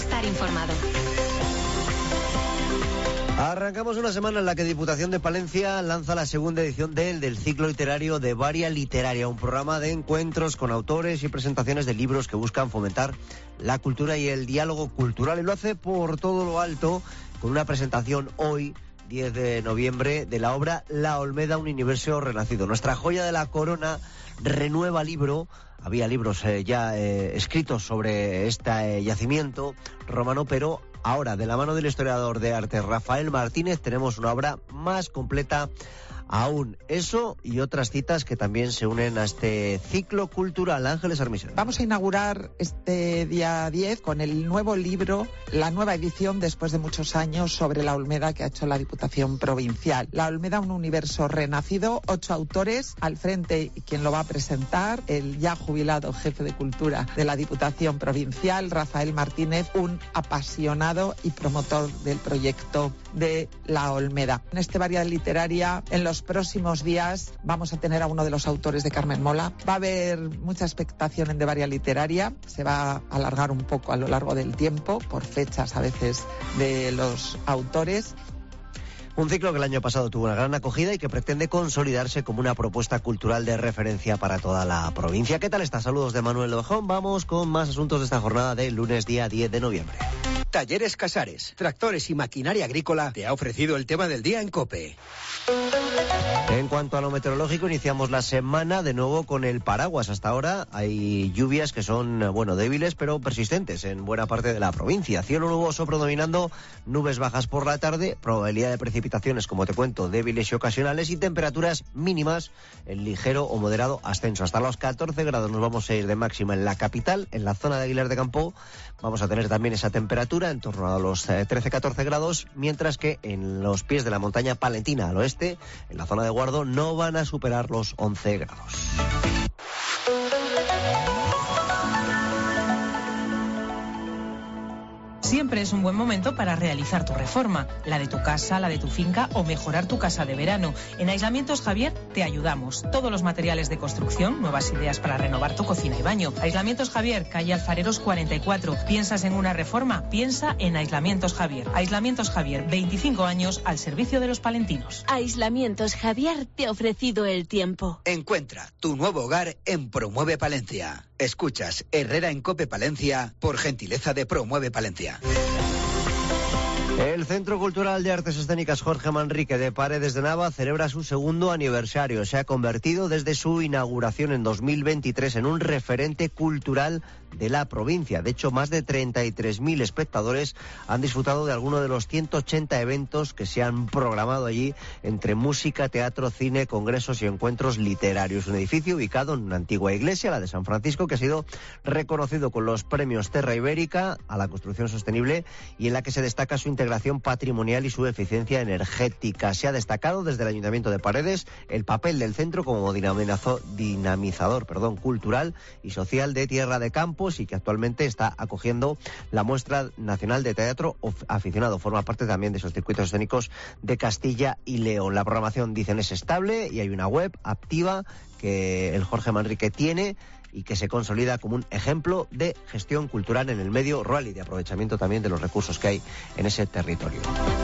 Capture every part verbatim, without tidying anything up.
estar informado. Arrancamos una semana en la que Diputación de Palencia lanza la segunda edición del, del ciclo literario de Varia Literaria, un programa de encuentros con autores y presentaciones de libros que buscan fomentar la cultura y el diálogo cultural. Y lo hace por todo lo alto con una presentación hoy, diez de noviembre, de la obra La Olmeda, un universo renacido. Nuestra joya de la corona renueva libro. Había libros eh, ya eh, escritos sobre este eh, yacimiento romano, pero ahora, de la mano del historiador de arte Rafael Martínez, tenemos una obra más completa aún. Eso y otras citas que también se unen a este ciclo cultural. Ángeles Armisen. Vamos a inaugurar este día diez con el nuevo libro, la nueva edición después de muchos años sobre La Olmeda que ha hecho la Diputación Provincial. La Olmeda, un universo renacido, ocho autores al frente, y quien lo va a presentar, el ya jubilado jefe de cultura de la Diputación Provincial, Rafael Martínez, un apasionado y promotor del proyecto de La Olmeda. En este Varia Literaria, en los próximos días vamos a tener a uno de los autores de Carmen Mola. Va a haber mucha expectación en De Varia Literaria, se va a alargar un poco a lo largo del tiempo por fechas a veces de los autores. Un ciclo que el año pasado tuvo una gran acogida y que pretende consolidarse como una propuesta cultural de referencia para toda la provincia. ¿Qué tal está? Saludos de Manuel Lobejón. Vamos con más asuntos de esta jornada de lunes día diez de noviembre. Talleres Casares, tractores y maquinaria agrícola te ha ofrecido el tema del día en COPE. En cuanto a lo meteorológico, iniciamos la semana de nuevo con el paraguas. Hasta ahora hay lluvias que son, bueno, débiles pero persistentes en buena parte de la provincia. Cielo nuboso predominando, nubes bajas por la tarde, probabilidad de precipitaciones, como te cuento, débiles y ocasionales, y temperaturas mínimas en ligero o moderado ascenso. Hasta los catorce grados nos vamos a ir de máxima en la capital. En la zona de Aguilar de Campo vamos a tener también esa temperatura en torno a los trece a catorce grados, mientras que en los pies de la montaña palentina al oeste, en la zona de Guardo, no van a superar los once grados. Siempre es un buen momento para realizar tu reforma, la de tu casa, la de tu finca o mejorar tu casa de verano. En Aislamientos Javier te ayudamos. Todos los materiales de construcción, nuevas ideas para renovar tu cocina y baño. Aislamientos Javier, calle Alfareros cuarenta y cuatro. ¿Piensas en una reforma? Piensa en Aislamientos Javier. Aislamientos Javier, veinticinco años al servicio de los palentinos. Aislamientos Javier te ha ofrecido el tiempo. Encuentra tu nuevo hogar en Promueve Palencia. Escuchas Herrera en COPE Palencia por gentileza de Promueve Palencia. El Centro Cultural de Artes Escénicas Jorge Manrique de Paredes de Nava celebra su segundo aniversario. Se ha convertido desde su inauguración en dos mil veintitrés en un referente cultural de la provincia. De hecho, más de treinta y tres mil espectadores han disfrutado de alguno de los ciento ochenta eventos que se han programado allí, entre música, teatro, cine, congresos y encuentros literarios. Un edificio ubicado en una antigua iglesia, la de San Francisco, que ha sido reconocido con los premios Terra Ibérica a la construcción sostenible y en la que se destaca su integración patrimonial y su eficiencia energética. Se ha destacado desde el Ayuntamiento de Paredes el papel del centro como dinamizador perdón, cultural y social de Tierra de Campo, y que actualmente está acogiendo la Muestra Nacional de Teatro Aficionado. Forma parte también de esos circuitos escénicos de Castilla y León. La programación, dicen, es estable y hay una web activa que el Jorge Manrique tiene y que se consolida como un ejemplo de gestión cultural en el medio rural y de aprovechamiento también de los recursos que hay en ese territorio.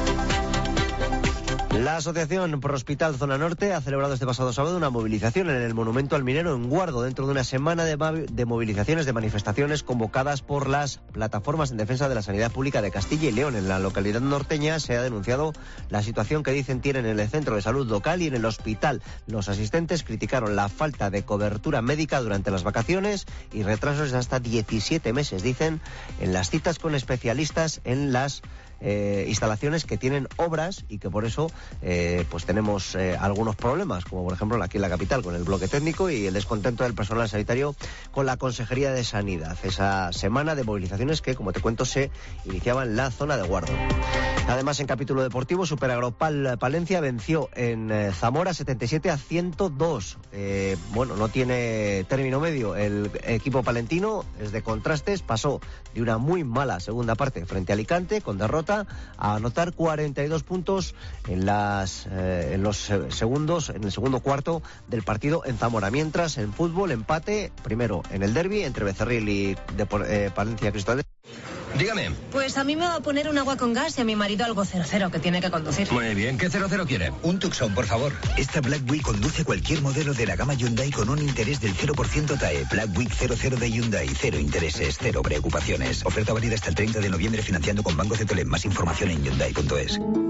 La Asociación Prohospital Zona Norte ha celebrado este pasado sábado una movilización en el Monumento al Minero en Guardo, dentro de una semana de, de movilizaciones, de manifestaciones convocadas por las plataformas en defensa de la sanidad pública de Castilla y León. En la localidad norteña se ha denunciado la situación que dicen tienen en el centro de salud local y en el hospital. Los asistentes criticaron la falta de cobertura médica durante las vacaciones y retrasos de hasta diecisiete meses, dicen, en las citas con especialistas en las Eh, instalaciones que tienen obras y que por eso eh, pues tenemos eh, algunos problemas, como por ejemplo aquí en la capital con el bloque técnico y el descontento del personal sanitario con la Consejería de Sanidad. Esa semana de movilizaciones que, como te cuento, se iniciaba en la zona de Guardo. Además, en capítulo deportivo, Superagropal Palencia venció en eh, Zamora setenta y siete a ciento dos. Eh, bueno, no tiene término medio el equipo palentino, es de contrastes, pasó de una muy mala segunda parte frente a Alicante con derrota a anotar cuarenta y dos puntos en las eh, en los segundos en el segundo cuarto del partido en Zamora. Mientras, en fútbol, empate primero en el derbi entre Becerril y de, eh, Palencia Cristóbal. Dígame. Pues a mí me va a poner un agua con gas y a mi marido algo cero cero que tiene que conducir. Muy bien, ¿qué cero cero quiere? Un Tucson, por favor. Esta Black Week conduce cualquier modelo de la gama Hyundai con un interés del cero por ciento T A E. Black Week cero cero de Hyundai. Cero intereses, cero preocupaciones. Oferta válida hasta el treinta de noviembre financiando con Banco Cetelem. Más información en hyundai punto es.